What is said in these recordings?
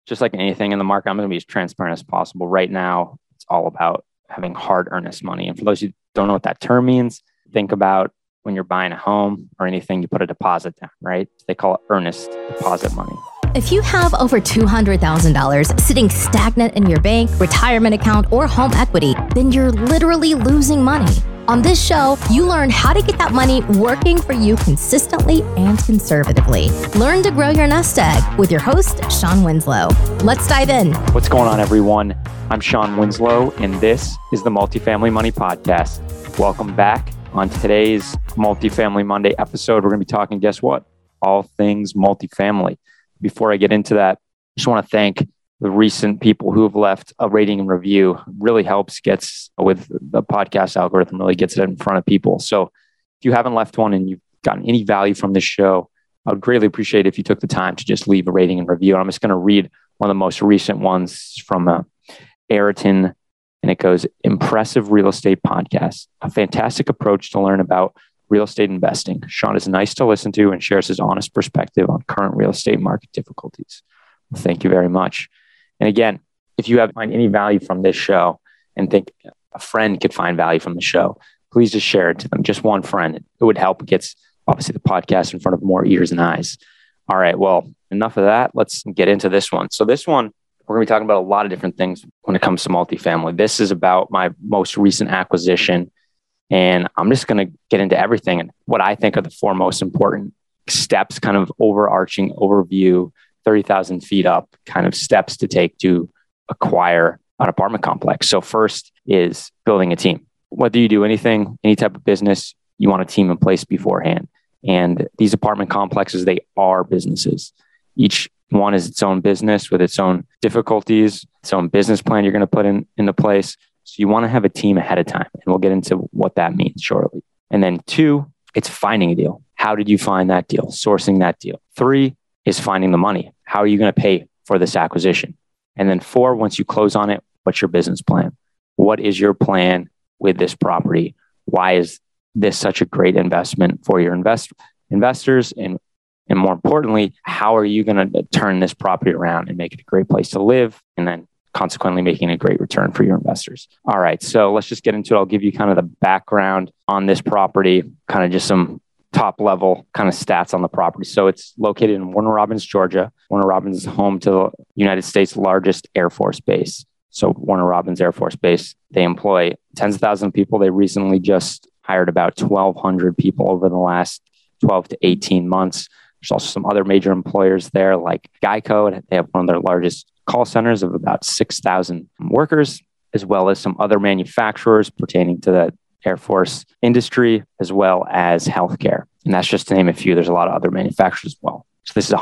just like anything in the market, I'm going to be as transparent as possible. Right now, it's all about having hard earnest money. And for those who don't know what that term means, think about when you're buying a home or anything, you put a deposit down, right? They call it earnest deposit money. If you have over $200,000 sitting stagnant in your bank, retirement account, or home equity, then you're literally losing money. On this show, you learn how to get that money working for you consistently and conservatively. Learn to grow your nest egg with your host, Sean Winslow. Let's dive in. What's going on, everyone? I'm Sean Winslow, and this is the Multifamily Money Podcast. Welcome back. On today's Multifamily Monday episode, we're going to be talking, guess what? All things multifamily. Before I get into that, I just want to thank the recent people who have left a rating and review. It really gets with the podcast algorithm, really gets it in front of people. So if you haven't left one and you've gotten any value from this show, I would greatly appreciate it if you took the time to just leave a rating and review. I'm just going to read one of the most recent ones from Ayrton, and it goes, "Impressive real estate podcast, a fantastic approach to learn about real estate investing. Sean is nice to listen to and shares his honest perspective on current real estate market difficulties." Well, thank you very much. And again, if you find any value from this show and think a friend could find value from the show, please just share it to them. Just one friend. It would help. It gets obviously the podcast in front of more ears and eyes. All right. Well, enough of that. Let's get into this one. So this one, we're going to be talking about a lot of different things when it comes to multifamily. This is about my most recent acquisition. And I'm just going to get into everything and what I think are the four most important steps, kind of overarching overview, 30,000 feet up kind of steps to take to acquire an apartment complex. So first is building a team. Whether you do anything, any type of business, you want a team in place beforehand. And these apartment complexes, they are businesses. Each one is its own business with its own difficulties, its own business plan you're going to put into place. So you want to have a team ahead of time, and we'll get into what that means shortly. And then 2, it's finding a deal. How did you find that deal? Sourcing that deal. 3 is finding the money. How are you going to pay for this acquisition? And then 4, once you close on it, what's your business plan? What is your plan with this property? Why is this such a great investment for your investors? And more importantly, how are you going to turn this property around and make it a great place to live? And then consequently making a great return for your investors. All right, so let's just get into it. I'll give you kind of the background on this property, kind of just some top level kind of stats on the property. So it's located in Warner Robins, Georgia. Warner Robins is home to the United States' largest Air Force base. So Warner Robins Air Force Base, they employ tens of thousands of people. They recently just hired about 1,200 people over the last 12 to 18 months. There's also some other major employers there like Geico. They have one of their largest call centers of about 6,000 workers, as well as some other manufacturers pertaining to the Air Force industry, as well as healthcare. And that's just to name a few. There's a lot of other manufacturers as well. So this is a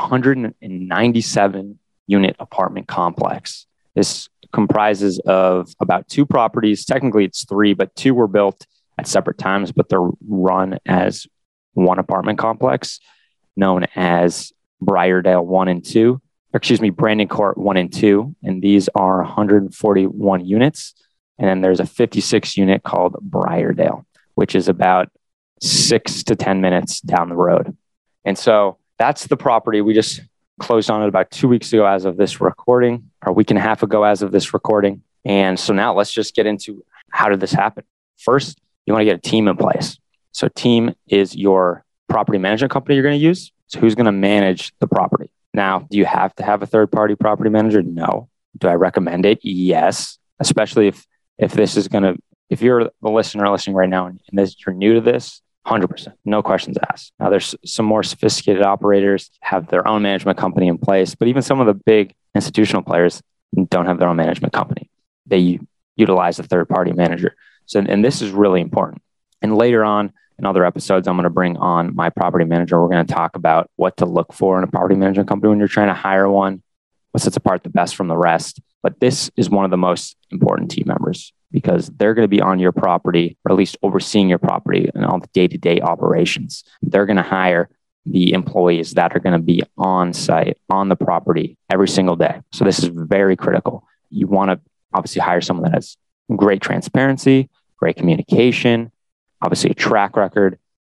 197 unit apartment complex. This comprises of about 2 properties. Technically it's 3, but 2 were built at separate times, but they're run as one apartment complex known as Briardale 1 and 2. Brandon Court 1 and 2. And these are 141 units. And then there's a 56 unit called Briardale, which is about 6 to 10 minutes down the road. And so that's the property. We just closed on it about 2 weeks ago as of this recording, or a week and a half ago as of this recording. And so now let's just get into how did this happen? First, you want to get a team in place. So team is your property management company you're going to use. So who's going to manage the property? Now, do you have to have a third-party property manager? No. Do I recommend it? Yes. Especially if this is going to, if you're the listener listening right now and you're new to this, 100%, no questions asked. Now, there's some more sophisticated operators have their own management company in place, but even some of the big institutional players don't have their own management company. They utilize a third-party manager. So, and this is really important. And later on, in other episodes, I'm going to bring on my property manager. We're going to talk about what to look for in a property management company when you're trying to hire one, what sets apart the best from the rest. But this is one of the most important team members because they're going to be on your property, or at least overseeing your property and all the day-to-day operations. They're going to hire the employees that are going to be on site, on the property every single day. So this is very critical. You want to obviously hire someone that has great transparency, great communication, obviously a track record,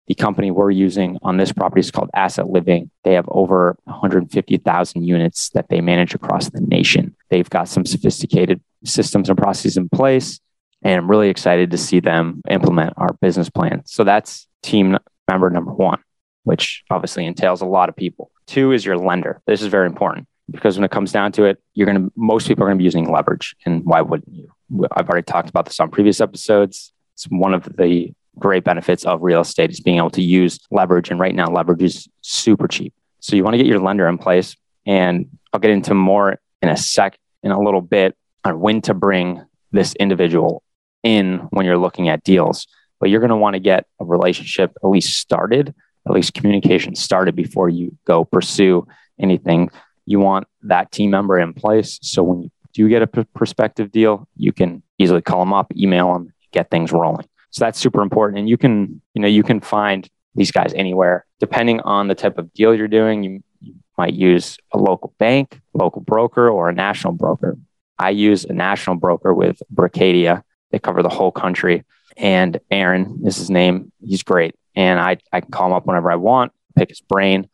The company we're using on this property is called Asset Living. They have over 150,000 units that they manage across the nation. They've got some sophisticated systems and processes in place, and I'm really excited to see them implement our business plan. So that's team member number one, which obviously entails a lot of people. Two is your lender. This is very important because when it comes down to it, most people are going to be using leverage. And why wouldn't you? I've already talked about this on previous episodes. It's one of the great benefits of real estate is being able to use leverage. And right now, leverage is super cheap. So you want to get your lender in place. And I'll get into more in a little bit on when to bring this individual in when you're looking at deals. But you're going to want to get a relationship at least communication started before you go pursue anything. You want that team member in place. So when you do get a prospective deal, you can easily call them up, email them, get things rolling. So that's super important. And you can find these guys anywhere. Depending on the type of deal you're doing, you might use a local bank, local broker, or a national broker. I use a national broker with Bracadia. They cover the whole country. And Aaron is his name. He's great. And I can call him up whenever I want, pick his brain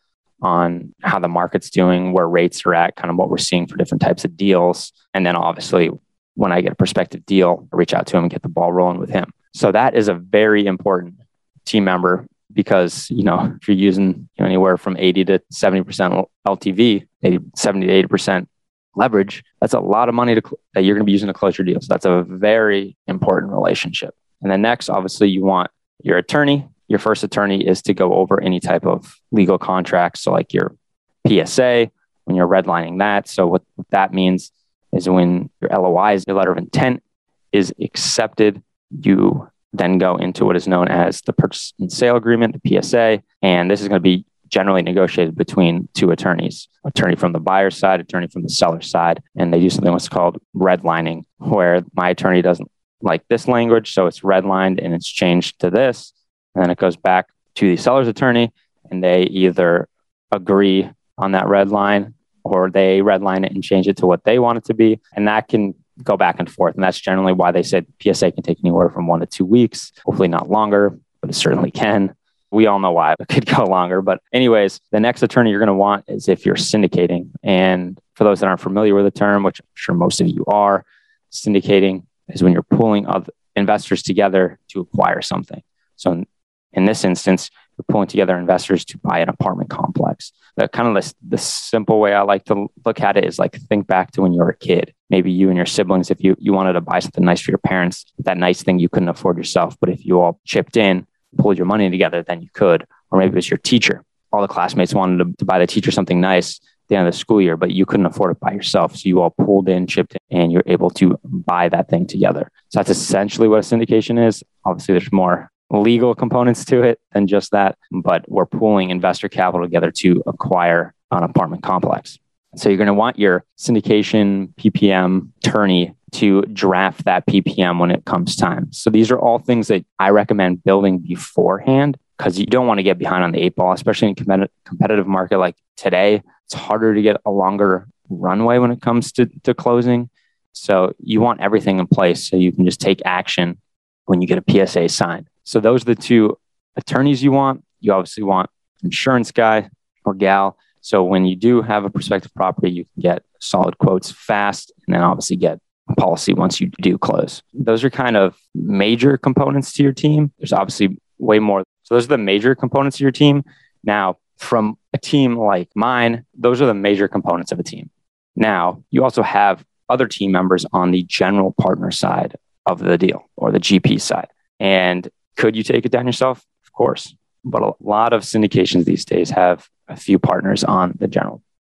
on how the market's doing, where rates are at, kind of what we're seeing for different types of deals. And then obviously, when I get a prospective deal, I reach out to him and get the ball rolling with him. So that is a very important team member because, if you're using anywhere from 80 to 70% LTV, 70 to 80% leverage, that's a lot of money that you're going to be using to close your deals. That's a very important relationship. And then next, obviously, you want your attorney. Your first attorney is to go over any type of legal contracts. So like your PSA, when you're redlining that. So what that means is when your LOI, your letter of intent, is accepted, you then go into what is known as the purchase and sale agreement, the PSA. And this is going to be generally negotiated between two attorneys, attorney from the buyer's side, attorney from the seller's side. And they do something what's called redlining, where my attorney doesn't like this language. So it's redlined and it's changed to this. And then it goes back to the seller's attorney and they either agree on that red line or they redline it and change it to what they want it to be. And that can go back and forth. And that's generally why they say PSA can take anywhere from 1 to 2 weeks, hopefully not longer, but it certainly can. We all know why it could go longer. But anyways, the next attorney you're going to want is if you're syndicating. And for those that aren't familiar with the term, which I'm sure most of you are, syndicating is when you're pulling investors together to acquire something. So in this instance, you're pulling together investors to buy an apartment complex. The kind of the simple way I like to look at it is like think back to when you were a kid. Maybe you and your siblings, if you wanted to buy something nice for your parents, that nice thing you couldn't afford yourself. But if you all chipped in, pulled your money together, then you could. Or maybe it was your teacher. All the classmates wanted to buy the teacher something nice at the end of the school year, but you couldn't afford it by yourself. So you all pulled in, chipped in, and you're able to buy that thing together. So that's essentially what a syndication is. Obviously, there's more legal components to it than just that, but we're pooling investor capital together to acquire an apartment complex. So you're going to want your syndication PPM attorney to draft that PPM when it comes time. So these are all things that I recommend building beforehand because you don't want to get behind on the 8 ball, especially in a competitive market like today. It's harder to get a longer runway when it comes to closing. So you want everything in place so you can just take action when you get a PSA signed. So those are the two attorneys you want. You obviously want an insurance guy or gal. So when you do have a prospective property, you can get solid quotes fast and then obviously get a policy once you do close. Those are kind of major components to your team. There's obviously way more. So those are the major components of your team. Now, from a team like mine, those are the major components of a team. Now, you also have other team members on the general partner side of the deal or the GP side. And could you take it down yourself? Of course. But a lot of syndications these days have a few partners on the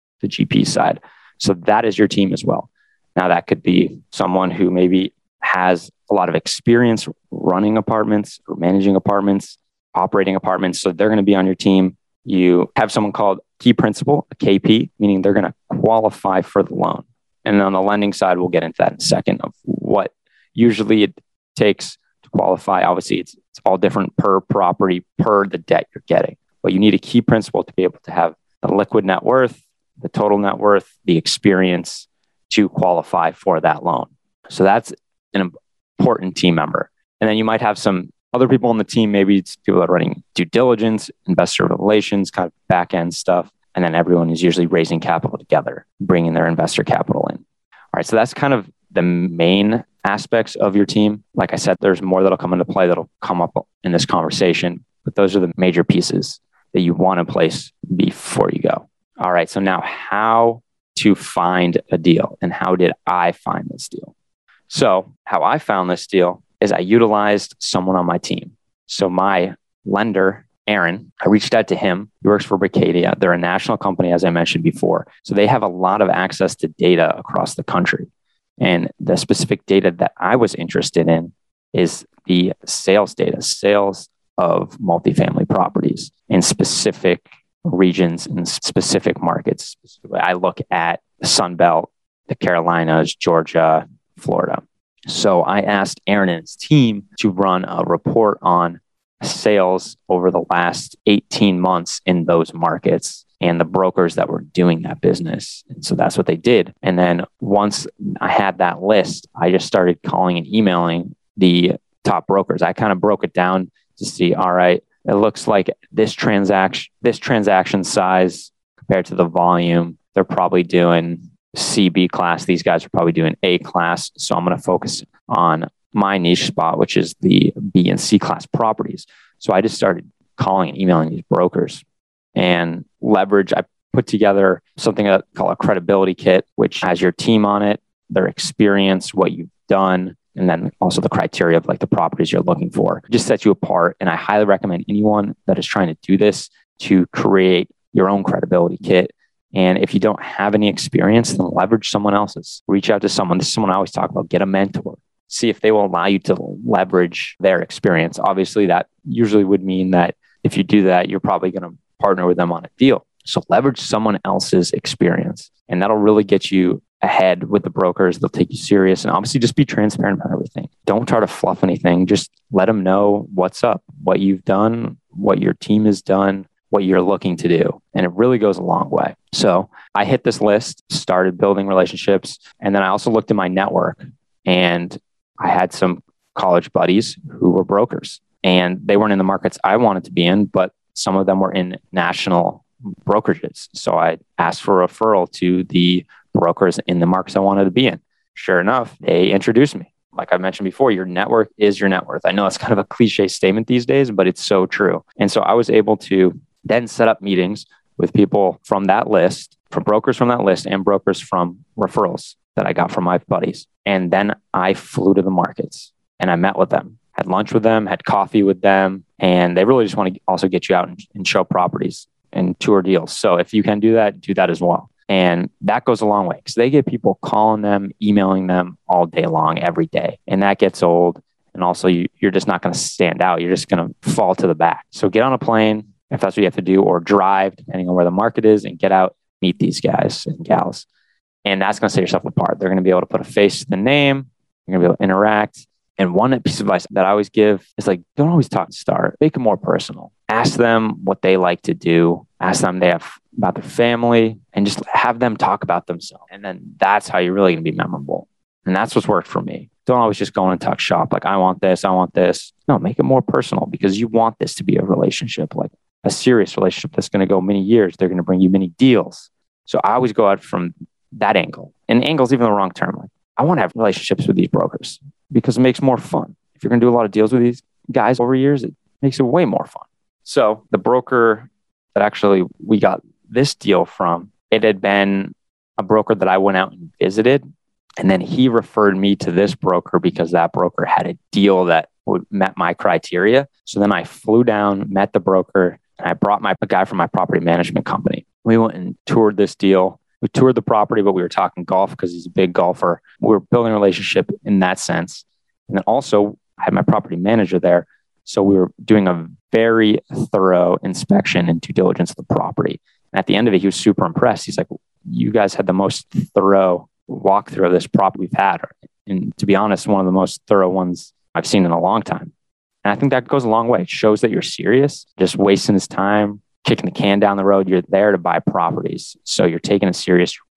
GP side. So that is your team as well. Now that could be someone who maybe has a lot of experience running apartments or managing apartments, operating apartments. So they're going to be on your team. You have someone called key principal, a KP, meaning they're going to qualify for the loan. And on the lending side, we'll get into that in a second of what usually it takes to qualify. Obviously, it's all different per property, per the debt you're getting. But you need a key principal to be able to have the liquid net worth, the total net worth, the experience to qualify for that loan. So that's an important team member. And then you might have some Other people on the team, maybe it's people that are running due diligence, investor relations, kind of back end stuff. And then everyone is usually raising capital together, bringing their investor capital in. All right, so that's kind of the main aspects of your team. Like I said, there's more that'll come into play that'll come up in this conversation, but those are the major pieces that you want in place before you go. All right, so now how to find a deal and how did I find this deal? So how I found this deal is I utilized someone on my team. So my lender, Aaron, I reached out to him. He works for Bricadia. They're a national company, as I mentioned before. So they have a lot of access to data across the country. And the specific data that I was interested in is the sales data, sales of multifamily properties in specific regions and specific markets. I look at the Sun Belt, the Carolinas, Georgia, Florida. So I asked Aaron and his team to run a report on sales over the last 18 months in those markets and the brokers that were doing that business. And so that's what they did. And then once I had that list, I just started calling and emailing the top brokers. I kind of broke it down to see, all right, it looks like this transaction size compared to the volume, they're probably doing CB class. These guys are probably doing A class. So I'm going to focus on my niche spot, which is the B and C class properties. So I just started calling and emailing these brokers and leverage. I put together something called a credibility kit, which has your team on it, their experience, what you've done, and then also the criteria of like the properties you're looking for. It just sets you apart. And I highly recommend anyone that is trying to do this to create your own credibility kit. And if you don't have any experience, then leverage someone else's. Reach out to someone. This is someone I always talk about. Get a mentor. See if they will allow you to leverage their experience. Obviously, that usually would mean that if you do that, you're probably going to partner with them on a deal. So leverage someone else's experience. And that'll really get you ahead with the brokers. They'll take you serious. And obviously, just be transparent about everything. Don't try to fluff anything. Just let them know what's up, what you've done, what your team has done, what you're looking to do. And it really goes a long way. So I hit this list, started building relationships. And then I also looked at my network and I had some college buddies who were brokers and they weren't in the markets I wanted to be in, but some of them were in national brokerages. So I asked for a referral to the brokers in the markets I wanted to be in. Sure enough, they introduced me. Like I mentioned before, your network is your net worth. I know it's kind of a cliche statement these days, but it's so true. And so I was able to then set up meetings with people from that list, from brokers from that list and brokers from referrals that I got from my buddies. And then I flew to the markets and I met with them, had lunch with them, had coffee with them. And they really just want to also get you out and show properties and tour deals. So if you can do that as well. And that goes a long way because they get people calling them, emailing them all day long, every day. And that gets old. And also you're just not going to stand out. You're just going to fall to the back. So get on a plane if that's what you have to do, or drive, depending on where the market is, and get out, meet these guys and gals. And that's going to set yourself apart. They're going to be able to put a face to the name. You're going to be able to interact. And one piece of advice that I always give is like, don't always talk to start. Make it more personal. Ask them what they like to do. Ask them about their family and just have them talk about themselves. And then that's how you're really going to be memorable. And that's what's worked for me. Don't always just go in and talk shop. Like, I want this. No, make it more personal because you want this to be a relationship, like a serious relationship that's going to go many years. They're going to bring you many deals. So I always go out from that angle. And angle is even the wrong term. Like, I want to have relationships with these brokers because it makes more fun. If you're going to do a lot of deals with these guys over years, it makes it way more fun. So the broker that actually we got this deal from, it had been a broker that I went out and visited. And then he referred me to this broker because that broker had a deal that met my criteria. So then I flew down, met the broker, and I brought a guy from my property management company. We went and toured this deal. We toured the property, but we were talking golf because he's a big golfer. We were building a relationship in that sense. And then also I had my property manager there. So we were doing a very thorough inspection and due diligence of the property. And at the end of it, he was super impressed. He's like, you guys had the most thorough walkthrough of this property we've had. And to be honest, one of the most thorough ones I've seen in a long time. And I think that goes a long way. It shows that you're serious, just wasting his time, kicking the can down the road. You're there to buy properties. So you're taking it serious, you're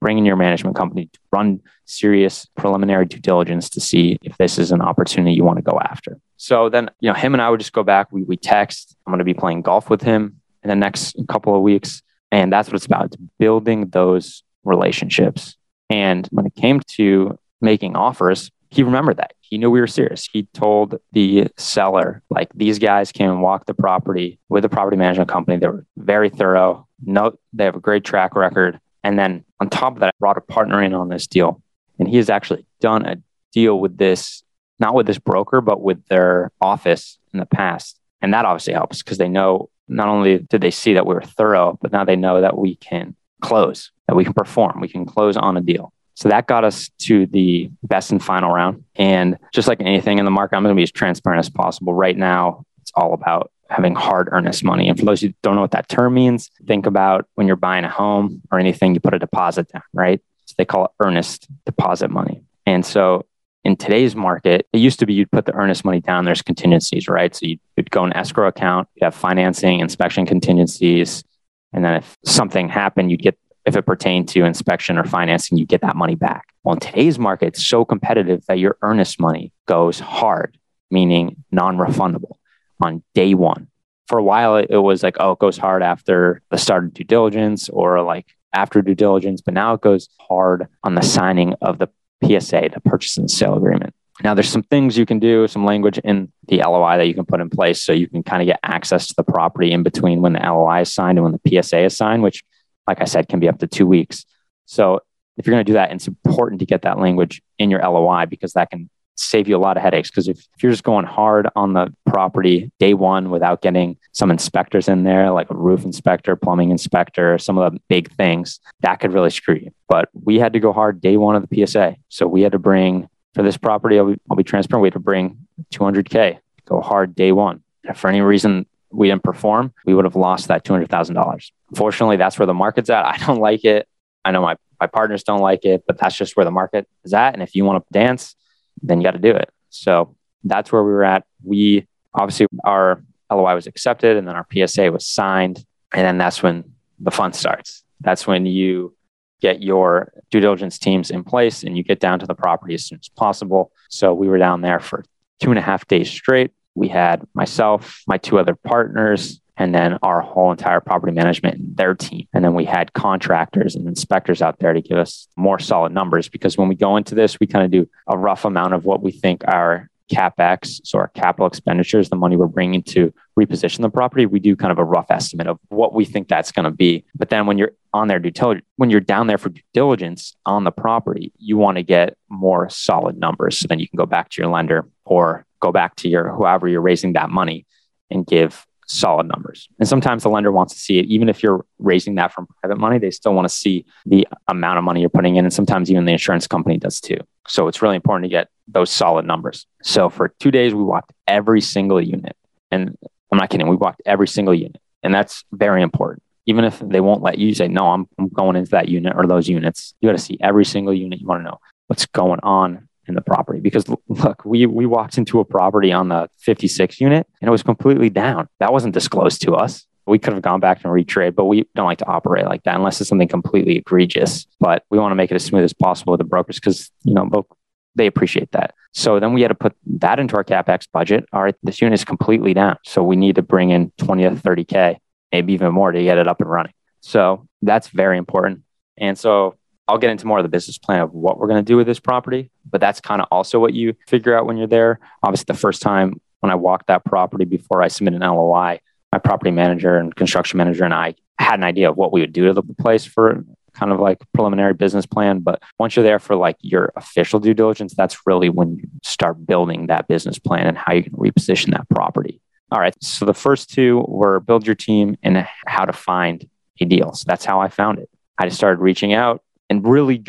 bring in your management company to run serious preliminary due diligence to see if this is an opportunity you want to go after. So then, him and I would just go back. We text. I'm going to be playing golf with him in the next couple of weeks. And that's what it's about. It's building those relationships. And when it came to making offers, he remembered that. He knew we were serious. He told the seller, like, these guys came and walked the property with a property management company. They were very thorough. They have a great track record. And then on top of that, I brought a partner in on this deal. And he has actually done a deal with this, not with this broker, but with their office in the past. And that obviously helps because they know, not only did they see that we were thorough, but now they know that we can close, that we can perform, we can close on a deal. So that got us to the best and final round. And just like anything in the market, I'm going to be as transparent as possible. Right now, it's all about having hard earnest money. And for those who don't know what that term means, think about when you're buying a home or anything, you put a deposit down, right? So they call it earnest deposit money. And so in today's market, it used to be you'd put the earnest money down, there's contingencies, right? So you'd go in escrow account, you'd have financing, inspection contingencies. And then if something happened, if it pertained to inspection or financing, you get that money back. Well, in today's market, it's so competitive that your earnest money goes hard, meaning non-refundable on day one. For a while, it was like, it goes hard after the start of due diligence or like after due diligence, but now it goes hard on the signing of the PSA, the purchase and sale agreement. Now, there's some things you can do, some language in the LOI that you can put in place so you can kind of get access to the property in between when the LOI is signed and when the PSA is signed, which, like I said, can be up to 2 weeks. So if you're going to do that, it's important to get that language in your LOI because that can save you a lot of headaches. Because if you're just going hard on the property day one without getting some inspectors in there, like a roof inspector, plumbing inspector, some of the big things, that could really screw you. But we had to go hard day one of the PSA. So we had to bring, for this property, I'll be transparent, we had to bring $200K, go hard day one. If for any reason we didn't perform, we would have lost that $200,000. Unfortunately, that's where the market's at. I don't like it. I know my partners don't like it, but that's just where the market is at. And if you want to dance, then you got to do it. So that's where we were at. We obviously, our LOI was accepted and then our PSA was signed. And then that's when the fun starts. That's when you get your due diligence teams in place and you get down to the property as soon as possible. So we were down there for 2.5 days straight. We had myself, my 2 other partners, and then our whole entire property management and their team. And then we had contractors and inspectors out there to give us more solid numbers because when we go into this, we kind of do a rough amount of what we think our CapEx, so our capital expenditures, the money we're bringing to reposition the property, we do kind of a rough estimate of what we think that's going to be. But then when you're on their when you're down there for due diligence on the property, you want to get more solid numbers. So then you can go back to your lender or go back to whoever you're raising that money and give solid numbers. And sometimes the lender wants to see it. Even if you're raising that from private money, they still want to see the amount of money you're putting in. And sometimes even the insurance company does too. So it's really important to get those solid numbers. So for 2 days, we walked every single unit. And I'm not kidding. We walked every single unit. And that's very important. Even if they won't let you say, no, I'm going into that unit or those units, you got to see every single unit. You want to know what's going on in the property. Because look, we walked into a property on the 56 unit and it was completely down. That wasn't disclosed to us. We could have gone back and retrade, but we don't like to operate like that unless it's something completely egregious. But we want to make it as smooth as possible with the brokers because, they appreciate that. So then we had to put that into our CapEx budget. All right, this unit is completely down. So we need to bring in 20 to 30K, maybe even more to get it up and running. So that's very important. And so I'll get into more of the business plan of what we're going to do with this property, but that's kind of also what you figure out when you're there. Obviously, the first time when I walked that property before I submit an LOI, my property manager and construction manager and I had an idea of what we would do to the place for kind of like preliminary business plan. But once you're there for like your official due diligence, that's really when you start building that business plan and how you can reposition that property. All right. So the first 2 were build your team and how to find a deal. So that's how I found it. I just started reaching out and really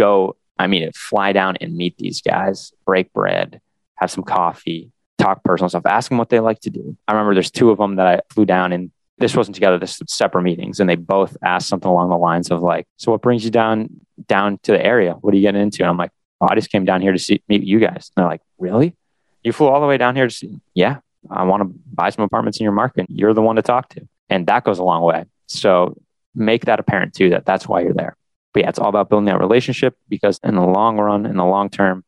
fly down and meet these guys, break bread, have some coffee, talk personal stuff, ask them what they like to do. I remember there's 2 of them that I flew down and this wasn't together, this was separate meetings. And they both asked something along the lines of like, so what brings you down to the area? What are you getting into? And I'm like, I just came down here to meet you guys. And they're like, really? You flew all the way down here to see? Yeah, I want to buy some apartments in your market. You're the one to talk to. And that goes a long way. So make that apparent too, that's why you're there. But yeah, it's all about building that relationship because in the long run, in the long term,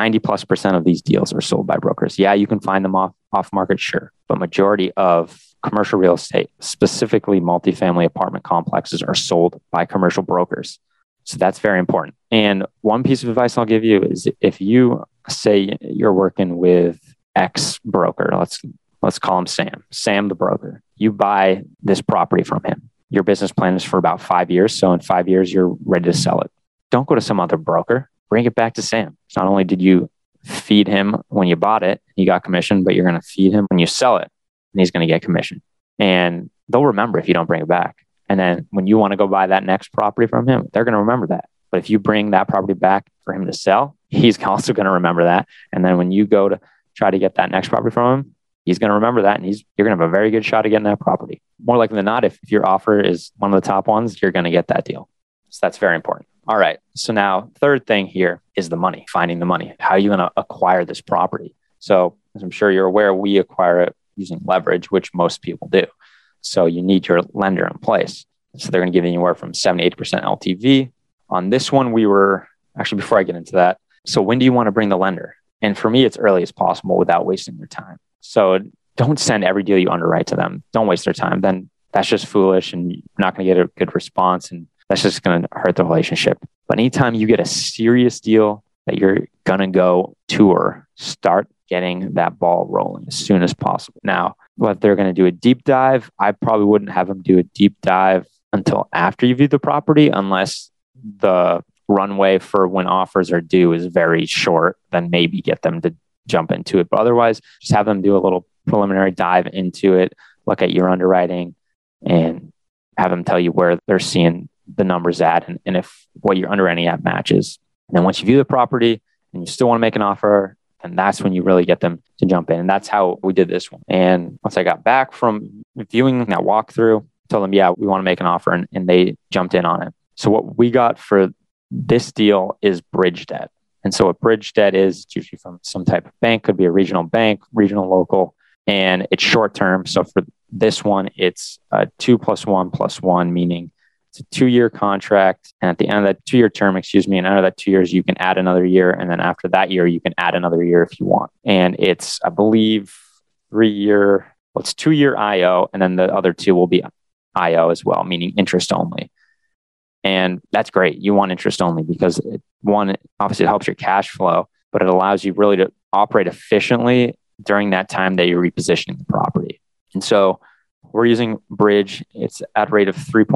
90+% of these deals are sold by brokers. Yeah, you can find them off market, sure. But majority of commercial real estate, specifically multifamily apartment complexes, are sold by commercial brokers. So that's very important. And one piece of advice I'll give you is if you say you're working with X broker, let's call him Sam the broker. You buy this property from him. Your business plan is for about 5 years. So in 5 years, you're ready to sell it. Don't go to some other broker. Bring it back to Sam. So not only did you feed him when you bought it, he got commission, but you're going to feed him when you sell it, and he's going to get commission. And they'll remember if you don't bring it back. And then when you want to go buy that next property from him, they're going to remember that. But if you bring that property back for him to sell, he's also going to remember that. And then when you go to try to get that next property from him, he's going to remember that, and you're going to have a very good shot at getting that property. More likely than not, if your offer is one of the top ones, you're going to get that deal. So that's very important. All right. So now third thing here is the money, finding the money. How are you going to acquire this property? So as I'm sure you're aware, we acquire it using leverage, which most people do. So you need your lender in place. So they're going to give you anywhere from 70 to 80% LTV. On this one, we were actually, before I get into that, so when do you want to bring the lender? And for me, it's early as possible without wasting their time. So don't send every deal you underwrite to them. Don't waste their time. Then that's just foolish and you're not going to get a good response. And that's just going to hurt the relationship. But anytime you get a serious deal that you're going to go tour, start getting that ball rolling as soon as possible. Now, what they're going to do a deep dive, I probably wouldn't have them do a deep dive until after you view the property, unless the runway for when offers are due is very short, then maybe get them to jump into it. But otherwise, just have them do a little preliminary dive into it, look at your underwriting, and have them tell you where they're seeing the numbers at and if what you're underwriting at matches. And then once you view the property and you still want to make an offer, and that's when you really get them to jump in. And that's how we did this one. And once I got back from viewing that walkthrough, told them, yeah, we want to make an offer, and they jumped in on it. So what we got for this deal is bridge debt. And so what bridge debt is, it's usually from some type of bank, could be a regional bank, regional, local, and it's short term. So for this one, it's a 2 + 1 + 1, meaning it's a 2-year contract. And at the end of that 2-year term, and out of that 2 years, you can add another year. And then after that year, you can add another year if you want. And it's, I believe, 2-year IO. And then the other 2 will be IO as well, meaning interest only. And that's great. You want interest only because obviously it helps your cash flow, but it allows you really to operate efficiently during that time that you're repositioning the property. And so we're using bridge. It's at a rate of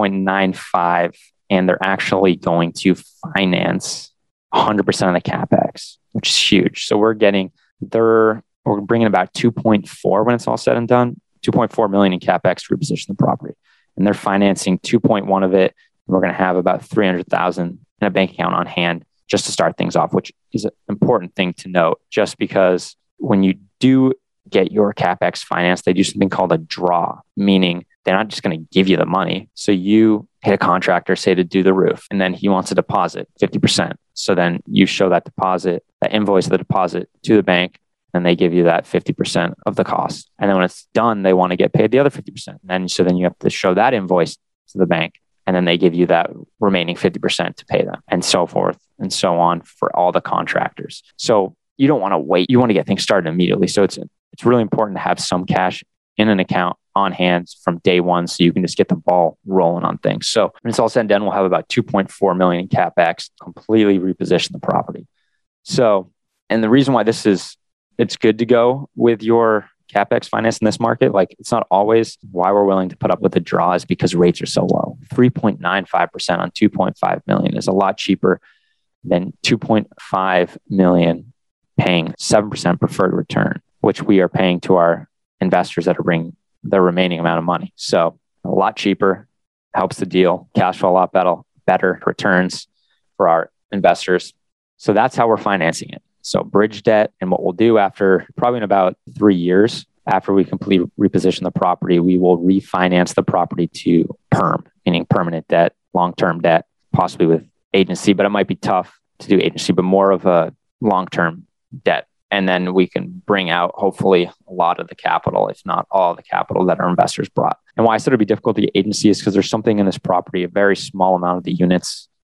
3.95, and they're actually going to finance 100% of the CapEx, which is huge. So we're bringing about 2.4 when it's all said and done, 2.4 million in CapEx to reposition the property. And they're financing 2.1 of it. We're going to have about 300,000 in a bank account on hand just to start things off, which is an important thing to note, just because when you do get your CapEx financed, they do something called a draw, meaning they're not just going to give you the money. So you hit a contractor, say, to do the roof, and then he wants a deposit, 50%. So then you show that invoice of the deposit to the bank, and they give you that 50% of the cost. And then when it's done, they want to get paid the other 50%. And then you have to show that invoice to the bank. And then they give you that remaining 50% to pay them, and so forth and so on for all the contractors. So you don't want to wait. You want to get things started immediately. So it's really important to have some cash in an account on hand from day one so you can just get the ball rolling on things. So when it's all said and done, we'll have about 2.4 million in CapEx, completely reposition the property. So, and the reason why it's good to go with your CapEx finance in this market, like it's not always why we're willing to put up with the draw is because rates are so low. 3.95% on 2.5 million is a lot cheaper than 2.5 million paying 7% preferred return, which we are paying to our investors that are bringing the remaining amount of money. So a lot cheaper, helps the deal, cash flow a lot better returns for our investors. So that's how we're financing it. So bridge debt, and what we'll do after probably in about 3 years, after we completely reposition the property, we will refinance the property to perm, meaning permanent debt, long-term debt, possibly with agency, but it might be tough to do agency, but more of a long-term debt. And then we can bring out, hopefully, a lot of the capital, if not all the capital that our investors brought. And why I said it'd be difficult to get agency is because there's something in this property, a very small amount of the units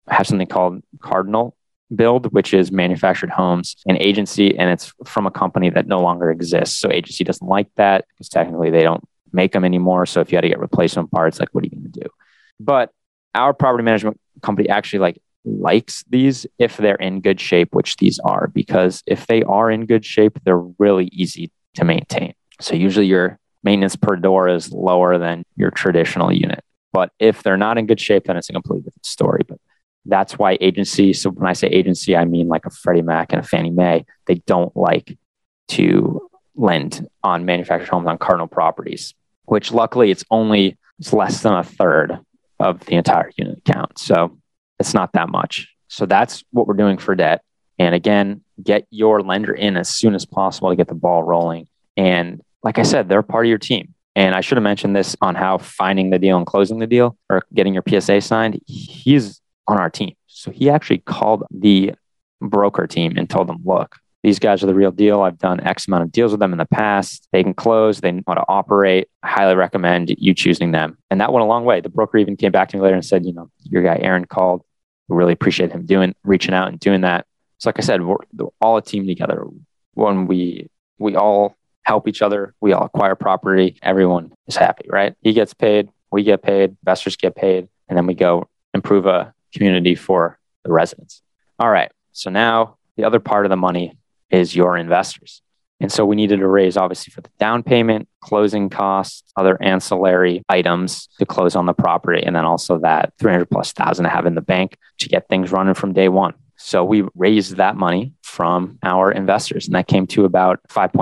have something called Cardinal Build, which is manufactured homes and agency, and it's from a company that no longer exists. So agency doesn't like that because technically they don't make them anymore. So if you had to get replacement parts, like what are you going to do? But our property management company actually likes these if they're in good shape, which these are, because if they are in good shape, they're really easy to maintain. So usually your maintenance per door is lower than your traditional unit. But if they're not in good shape, then it's a completely different story. But that's why agency, so when I say agency, I mean like a Freddie Mac and a Fannie Mae, they don't like to lend on manufactured homes on Cardinal properties, which luckily it's less than a third of the entire unit count. So it's not that much. So that's what we're doing for debt. And again, get your lender in as soon as possible to get the ball rolling. And like I said, they're part of your team. And I should have mentioned this on how finding the deal and closing the deal or getting your PSA signed. He's on our team. So he actually called the broker team and told them, look, these guys are the real deal. I've done X amount of deals with them in the past. They can close. They know how to operate. I highly recommend you choosing them. And that went a long way. The broker even came back to me later and said, your guy Aaron called. We really appreciate him reaching out and doing that. So like I said, we're all a team together. When we all help each other, we all acquire property. Everyone is happy, right? He gets paid. We get paid. Investors get paid. And then we go improve a community for the residents. All right. So now the other part of the money is your investors. And so we needed to raise obviously for the down payment, closing costs, other ancillary items to close on the property. And then also that $300,000+ to have in the bank to get things running from day one. So we raised that money from our investors, and that came to about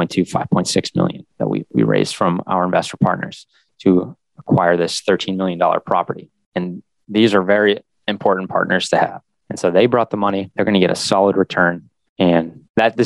5.6 million that we raised from our investor partners to acquire this $13 million property. And these are very important partners to have. And so they brought the money. They're going to get a solid return. And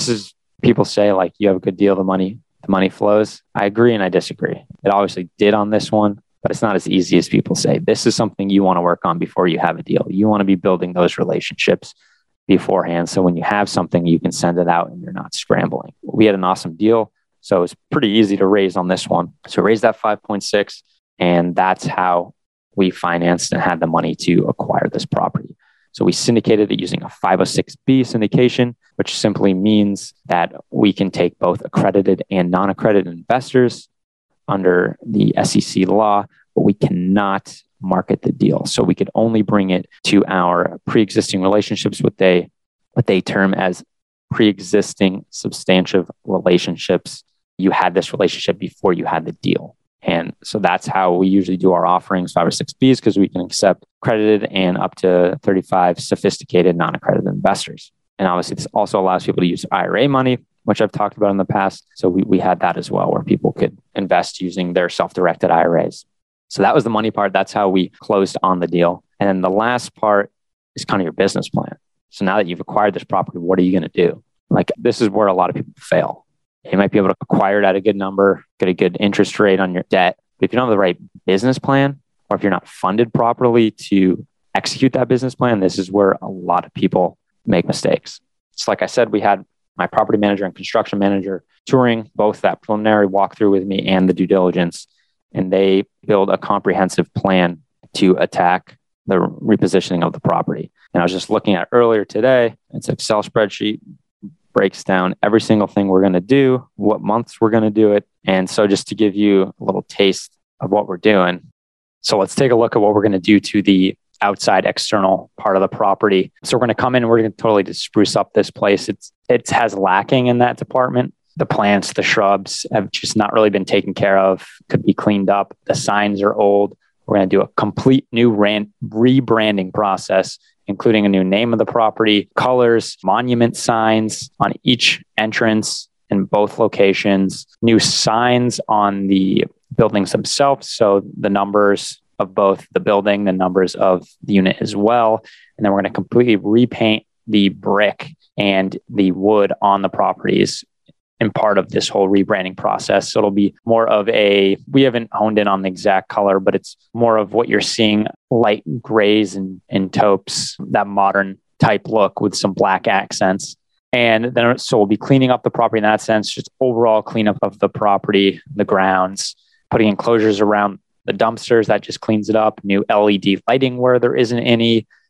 people say like, you have a good deal, the money flows. I agree and I disagree. It obviously did on this one, but it's not as easy as people say. This is something you want to work on before you have a deal. You want to be building those relationships beforehand. So when you have something, you can send it out and you're not scrambling. We had an awesome deal. So it's pretty easy to raise on this one. So raise that 5.6, and that's how we financed and had the money to acquire this property. So we syndicated it using a 506B syndication, which simply means that we can take both accredited and non-accredited investors under the SEC law, but we cannot market the deal. So we could only bring it to our pre-existing relationships, what they term as pre-existing substantive relationships. You had this relationship before you had the deal. And so that's how we usually do our offerings, 506Bs, because we can accept accredited and up to 35 sophisticated non-accredited investors. And obviously, this also allows people to use IRA money, which I've talked about in the past. So we had that as well, where people could invest using their self-directed IRAs. So that was the money part. That's how we closed on the deal. And then the last part is kind of your business plan. So now that you've acquired this property, what are you going to do? Like, this is where a lot of people fail. You might be able to acquire it at a good number, get a good interest rate on your debt. But if you don't have the right business plan, or if you're not funded properly to execute that business plan, this is where a lot of people make mistakes. So like I said, we had my property manager and construction manager touring both that preliminary walkthrough with me and the due diligence. And they build a comprehensive plan to attack the repositioning of the property. And I was just looking at earlier today, it's an Excel spreadsheet, breaks down every single thing we're going to do, what months we're going to do it. And so just to give you a little taste of what we're doing. So let's take a look at what we're going to do to the outside external part of the property. So we're going to come in and we're going to totally just spruce up this place. It has lacking in that department. The plants, the shrubs have just not really been taken care of, could be cleaned up. The signs are old. We're going to do a complete new rebranding process, including a new name of the property, colors, monument signs on each entrance in both locations, new signs on the buildings themselves. So the numbers of both the building, the numbers of the unit as well. And then we're going to completely repaint the brick and the wood on the properties in part of this whole rebranding process. So it'll be more of we haven't honed in on the exact color, but it's more of what you're seeing, light grays and taupes, that modern type look with some black accents. And then, so we'll be cleaning up the property in that sense, just overall cleanup of the property, the grounds, putting enclosures around the dumpsters, that just cleans it up, new LED lighting where there isn't any,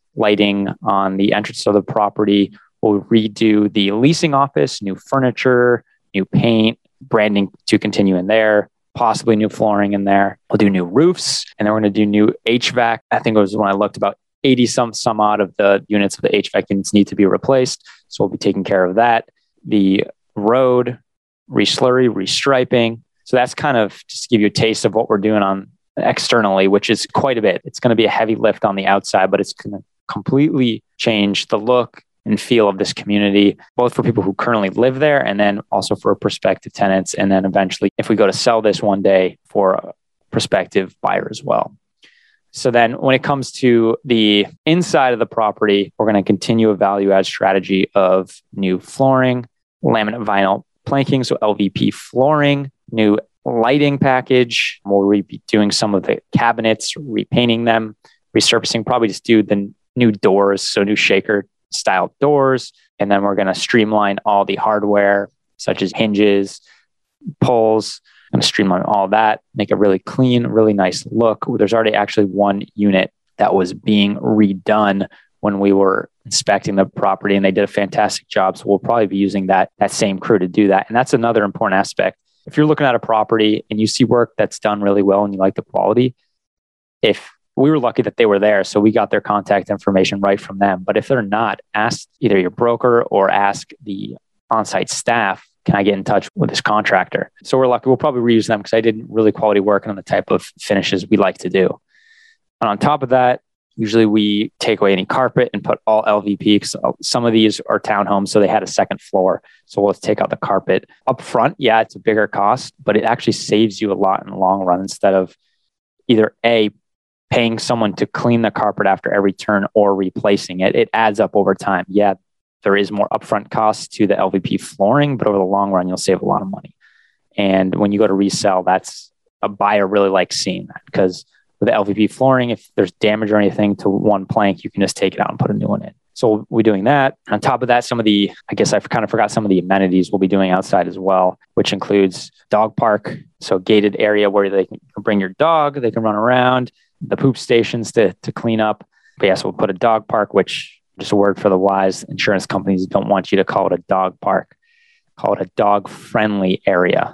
lighting on the entrance of the property. We'll redo the leasing office, new furniture, new paint, branding to continue in there, possibly new flooring in there. We'll do new roofs, and then we're going to do new HVAC. I think it was when I looked, about 80 some odd of the units of the HVAC units need to be replaced. So we'll be taking care of that. The road, re-slurry, restriping. So that's kind of just to give you a taste of what we're doing on externally, which is quite a bit. It's going to be a heavy lift on the outside, but it's going to completely change the look and feel of this community, both for people who currently live there and then also for prospective tenants. And then eventually, if we go to sell this one day, for a prospective buyer as well. So then when it comes to the inside of the property, we're going to continue a value add strategy of new flooring, laminate vinyl planking, so LVP flooring, new lighting package. We'll be doing some of the cabinets, repainting them, resurfacing, probably just do the new doors, so new shaker style doors. And then we're going to streamline all the hardware, such as hinges, pulls. I'm going to streamline all that, make it really clean, really nice look. There's already actually one unit that was being redone when we were inspecting the property, and they did a fantastic job. So we'll probably be using that same crew to do that. And that's another important aspect. If you're looking at a property and you see work that's done really well and you like the quality, if we were lucky that they were there, so we got their contact information right from them. But if they're not, ask either your broker or ask the on-site staff, can I get in touch with this contractor? So we're lucky. We'll probably reuse them because I did really quality work on the type of finishes we like to do. And on top of that, usually we take away any carpet and put all LVP, because some of these are townhomes, so they had a second floor. So we'll take out the carpet. Up front, yeah, it's a bigger cost, but it actually saves you a lot in the long run, instead of either A, paying someone to clean the carpet after every turn or replacing it. It adds up over time. Yeah, there is more upfront costs to the LVP flooring, but over the long run, you'll save a lot of money. And when you go to resell, that's a buyer really likes seeing that, because with the LVP flooring, if there's damage or anything to one plank, you can just take it out and put a new one in. So we'll be doing that. On top of that, I guess I've kind of forgot some of the amenities we'll be doing outside as well, which includes dog park. So gated area where they can bring your dog, they can run around, the poop stations to clean up. But yes, we'll put a dog park, which, just a word for the wise, insurance companies don't want you to call it a dog park. Call it a dog-friendly area,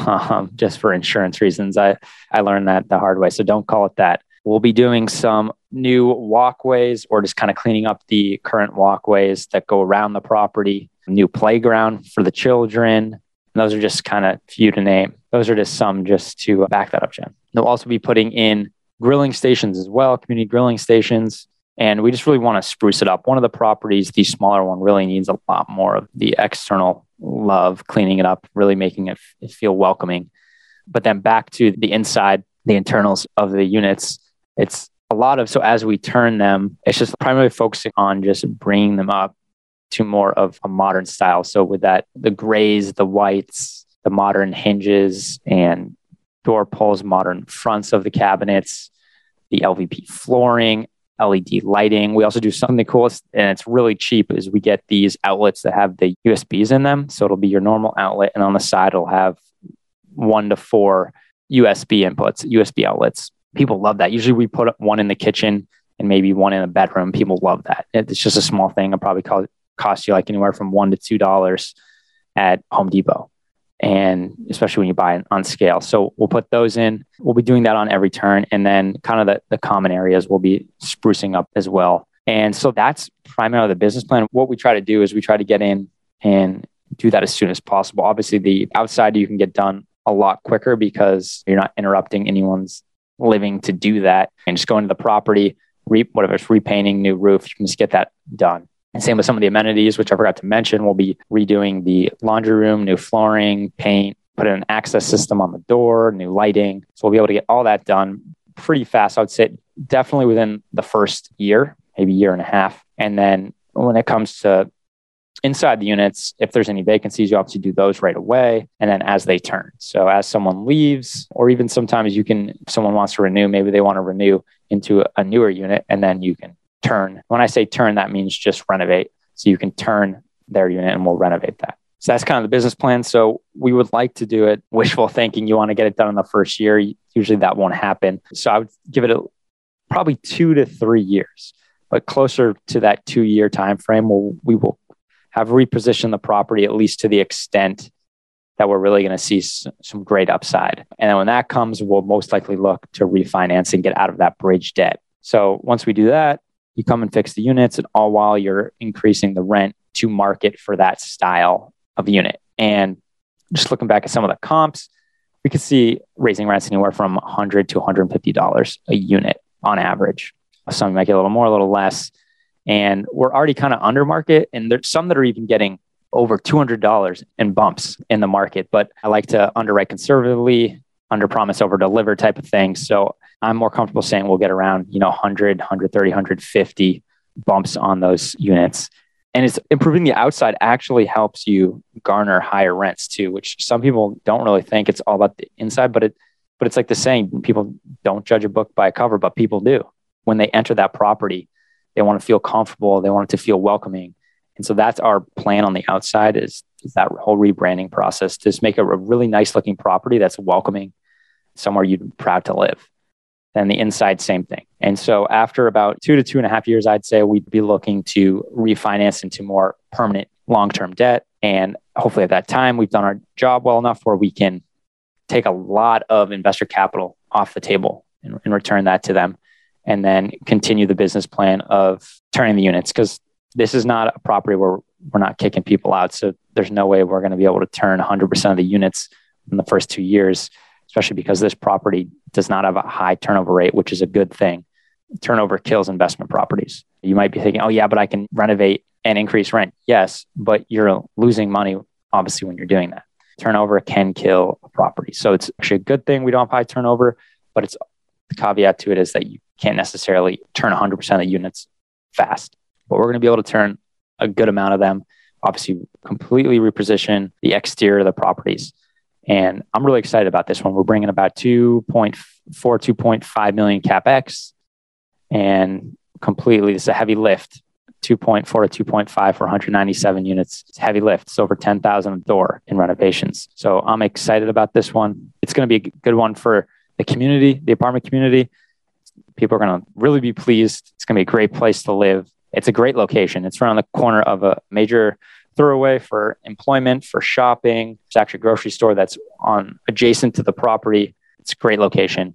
just for insurance reasons. I learned that the hard way, so don't call it that. We'll be doing some new walkways, or just kind of cleaning up the current walkways that go around the property, new playground for the children. And those are just kind of few to name. Those are just some, just to back that up, Jen. They'll also be putting in grilling stations as well, community grilling stations. And we just really want to spruce it up. One of the properties, the smaller one, really needs a lot more of the external love, cleaning it up, really making it feel welcoming. But then back to the inside, the internals of the units, it's a lot of, so as we turn them, it's just primarily focusing on just bringing them up to more of a modern style. So with that, the grays, the whites, the modern hinges and door pulls, modern fronts of the cabinets, the LVP flooring, LED lighting. We also do something cool, and it's really cheap, is we get these outlets that have the USBs in them. So it'll be your normal outlet, and on the side, it'll have 1 to 4 USB inputs, USB outlets. People love that. Usually we put one in the kitchen and maybe one in the bedroom. People love that. It's just a small thing. It'll probably cost you like anywhere from $1 to $2 at Home Depot. And especially when you buy it on scale. So we'll put those in. We'll be doing that on every turn. And then kind of the common areas we'll be sprucing up as well. And so that's primarily the business plan. What we try to do is we try to get in and do that as soon as possible. Obviously, the outside you can get done a lot quicker because you're not interrupting anyone's living to do that. And just go into the property, whatever it's repainting, new roof, you can just get that done. And same with some of the amenities, which I forgot to mention. We'll be redoing the laundry room, new flooring, paint, put in an access system on the door, new lighting. So we'll be able to get all that done pretty fast. I would say definitely within the first year, maybe year and a half. And then when it comes to inside the units, if there's any vacancies, you obviously do those right away. And then as they turn. So as someone leaves, or even sometimes if someone wants to renew, maybe they want to renew into a newer unit, and then you can turn. When I say turn, that means just renovate. So you can turn their unit and we'll renovate that. So that's kind of the business plan. So we would like to do it wishful thinking. You want to get it done in the first year. Usually that won't happen. So I would give it probably 2 to 3 years. but closer to that 2-year time frame, we will have repositioned the property at least to the extent that we're really going to see some great upside. And then when that comes, we'll most likely look to refinance and get out of that bridge debt. So once we do that, you come and fix the units, and all while you're increasing the rent to market for that style of unit. And just looking back at some of the comps, we could see raising rents anywhere from $100 to $150 a unit on average. Some might get a little more, a little less. And we're already kind of under market. And there's some that are even getting over $200 in bumps in the market. But I like to underwrite conservatively, under promise, over deliver type of thing. So I'm more comfortable saying we'll get around, 100, 130, 150 bumps on those units. And it's improving the outside actually helps you garner higher rents too, which some people don't really think. It's all about the inside, but it's like the saying, people don't judge a book by a cover, but people do. When they enter that property, they want to feel comfortable. They want it to feel welcoming. And so that's our plan on the outside is that whole rebranding process to just make a really nice looking property that's welcoming, somewhere you'd be proud to live. Then the inside, same thing. And so after about 2 to 2.5 years, I'd say we'd be looking to refinance into more permanent long-term debt. And hopefully at that time, we've done our job well enough where we can take a lot of investor capital off the table and return that to them. And then continue the business plan of turning the units. Because this is not a property where we're not kicking people out. So there's no way we're going to be able to turn 100% of the units in the first 2 years, especially because this property does not have a high turnover rate, which is a good thing. Turnover kills investment properties. You might be thinking, oh yeah, but I can renovate and increase rent. Yes, but you're losing money, obviously, when you're doing that. Turnover can kill a property. So it's actually a good thing we don't have high turnover, but it's the caveat to it is that you can't necessarily turn 100% of the units fast. But we're going to be able to turn a good amount of them, obviously completely reposition the exterior of the properties. And I'm really excited about this one. We're bringing about 2.5 million CapEx and completely, it's a heavy lift, 2.4 to 2.5 for 197 units. It's a heavy lift. It's over 10,000 a door in renovations. So I'm excited about this one. It's going to be a good one for the community, the apartment community. People are going to really be pleased. It's going to be a great place to live. It's a great location. It's right on the corner of a major thoroughway for employment, for shopping. It's actually a grocery store that's adjacent to the property. It's a great location.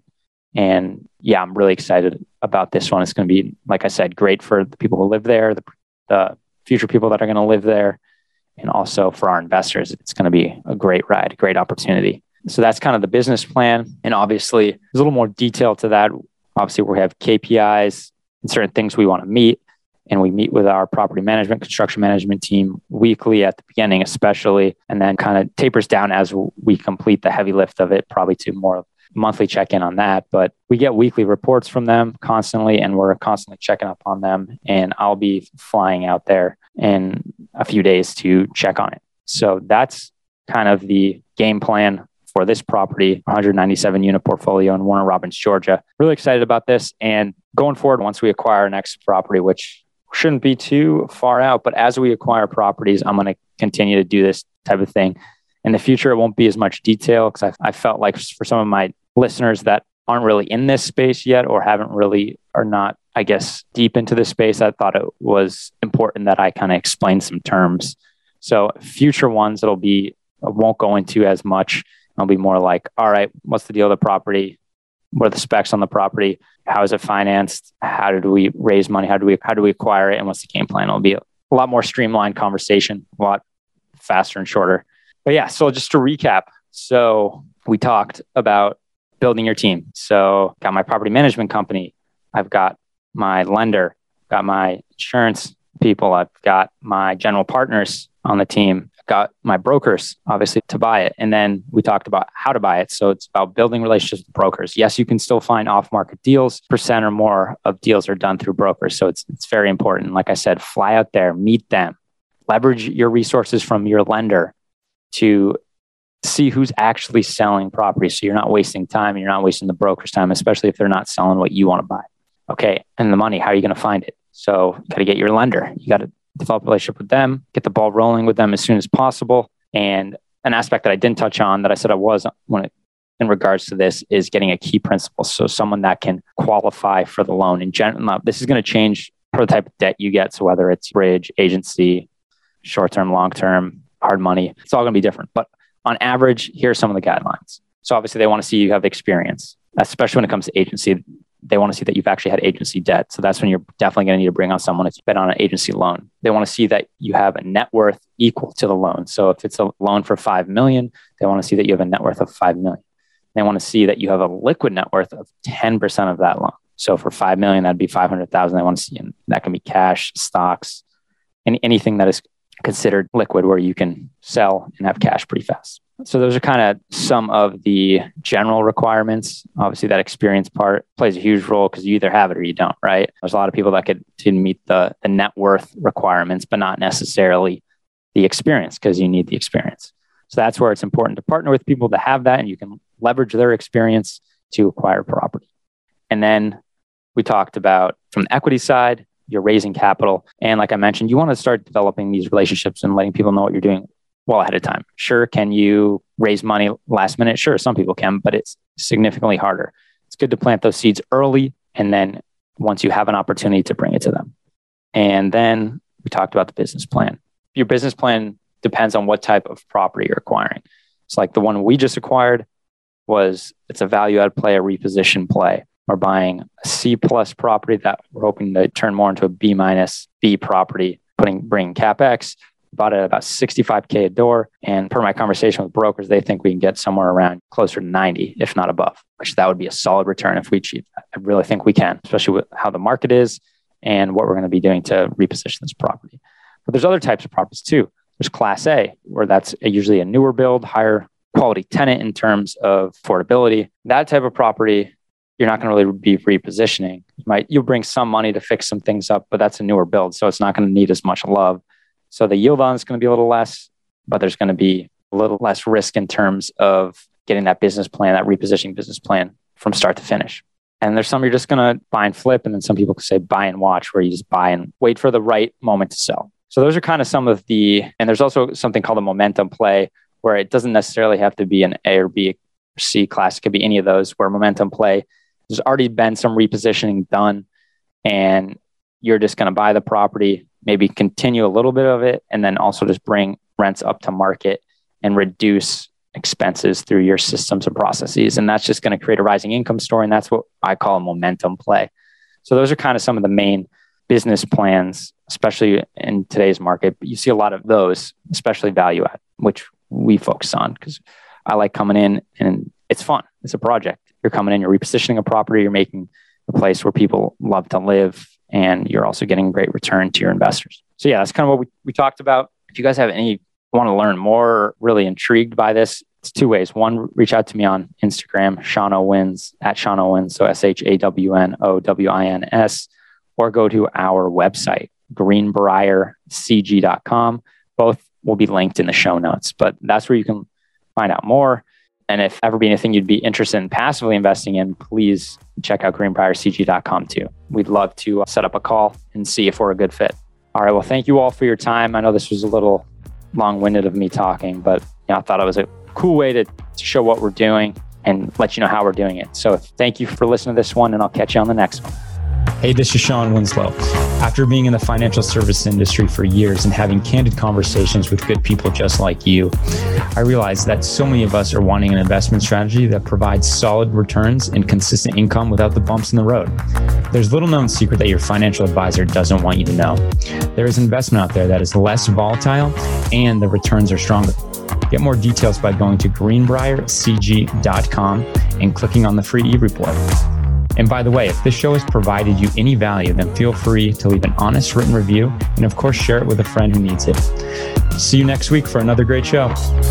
And yeah, I'm really excited about this one. It's going to be, like I said, great for the people who live there, the future people that are going to live there, and also for our investors. It's going to be a great ride, a great opportunity. So that's kind of the business plan. And obviously, there's a little more detail to that. Obviously, we have KPIs and certain things we want to meet. And we meet with our property management, construction management team weekly at the beginning, especially, and then kind of tapers down as we complete the heavy lift of it, probably to more monthly check-in on that. But we get weekly reports from them constantly, and we're constantly checking up on them. And I'll be flying out there in a few days to check on it. So that's kind of the game plan for this property, 197 unit portfolio in Warner Robins, Georgia. Really excited about this. And going forward, once we acquire our next property, which shouldn't be too far out, but as we acquire properties, I'm going to continue to do this type of thing. In the future, it won't be as much detail because I felt like for some of my listeners that aren't really in this space yet or are not, I guess, deep into this space, I thought it was important that I kind of explain some terms. So future ones, I won't go into as much. It'll be more like, all right, what's the deal with the property? What are the specs on the property? How is it financed? How did we raise money? How do we acquire it? And what's the game plan? It'll be a lot more streamlined conversation, a lot faster and shorter. But yeah, so just to recap. So we talked about building your team. So got my property management company. I've got my lender, got my insurance people. I've got my general partners on the team. Got my brokers, obviously, to buy it. And then we talked about how to buy it. So it's about building relationships with brokers. Yes, you can still find off-market deals. % or more of deals are done through brokers. So it's very important. Like I said, fly out there, meet them, leverage your resources from your lender to see who's actually selling property. So you're not wasting time and you're not wasting the broker's time, especially if they're not selling what you want to buy. Okay. And the money, how are you going to find it? So you got to get your lender. You got to develop a relationship with them, get the ball rolling with them as soon as possible. And an aspect that I didn't touch on that I said I was in regards to this is getting a key principal. So someone that can qualify for the loan in general. This is going to change per the type of debt you get. So whether it's bridge, agency, short-term, long-term, hard money, it's all going to be different. But on average, here are some of the guidelines. So obviously they want to see you have experience, especially when it comes to agency. They want to see that you've actually had agency debt. So that's when you're definitely going to need to bring on someone that's been on an agency loan. They want to see that you have a net worth equal to the loan. So if it's a loan for $5 million, they want to see that you have a net worth of $5 million. They want to see that you have a liquid net worth of 10% of that loan. So for $5 million, that'd be $500,000. They want to see, and that can be cash, stocks, and anything that is considered liquid where you can sell and have cash pretty fast. So those are kind of some of the general requirements. Obviously, that experience part plays a huge role because you either have it or you don't, right? There's a lot of people that could meet the net worth requirements, but not necessarily the experience because you need the experience. So that's where it's important to partner with people that have that and you can leverage their experience to acquire property. And then we talked about from the equity side, you're raising capital. And like I mentioned, you want to start developing these relationships and letting people know what you're doing well ahead of time. Sure, can you raise money last minute? Sure, some people can, but it's significantly harder. It's good to plant those seeds early. And then once you have an opportunity to bring it to them. And then we talked about the business plan. Your business plan depends on what type of property you're acquiring. It's like the one we just acquired it's a value add play, a reposition play. We're buying a C+ property that we're hoping to turn more into a B- B property, bringing CapEx. Bought it at about $65K a door. And per my conversation with brokers, they think we can get somewhere around closer to 90, if not above, which that would be a solid return if we achieve that. I really think we can, especially with how the market is and what we're going to be doing to reposition this property. But there's other types of properties too. There's Class A, where that's usually a newer build, higher quality tenant in terms of affordability. That type of property, you're not going to really be repositioning. You'll bring some money to fix some things up, but that's a newer build. So it's not going to need as much love. So the yield on is going to be a little less, but there's going to be a little less risk in terms of getting that business plan, that repositioning business plan from start to finish. And there's some you're just going to buy and flip. And then some people could say buy and watch, where you just buy and wait for the right moment to sell. So those are kind of some of and there's also something called a momentum play, where it doesn't necessarily have to be an A or B or C class. It could be any of those, where momentum play, there's already been some repositioning done and you're just going to buy the property, maybe continue a little bit of it, and then also just bring rents up to market and reduce expenses through your systems and processes. And that's just going to create a rising income story. And that's what I call a momentum play. So those are kind of some of the main business plans, especially in today's market. But you see a lot of those, especially value add, which we focus on because I like coming in and it's fun. It's a project. You're coming in, you're repositioning a property, you're making a place where people love to live, and you're also getting a great return to your investors. So yeah, that's kind of what we talked about. If you guys have want to learn more, or really intrigued by this, it's two ways. One, reach out to me on Instagram, Sean Owens, at Sean Owens, so ShawnOwins, or go to our website, greenbriercg.com. Both will be linked in the show notes, but that's where you can find out more. And if ever be anything you'd be interested in passively investing in, please check out greenbriercg.com too. We'd love to set up a call and see if we're a good fit. All right. Well, thank you all for your time. I know this was a little long-winded of me talking, but I thought it was a cool way to show what we're doing and let you know how we're doing it. So thank you for listening to this one, and I'll catch you on the next one. Hey, this is Shawn Winslow. After being in the financial service industry for years and having candid conversations with good people just like you, I realized that so many of us are wanting an investment strategy that provides solid returns and consistent income without the bumps in the road. There's little known secret that your financial advisor doesn't want you to know. There is investment out there that is less volatile and the returns are stronger. Get more details by going to greenbriercg.com and clicking on the free e-report. And by the way, if this show has provided you any value, then feel free to leave an honest written review and of course share it with a friend who needs it. See you next week for another great show.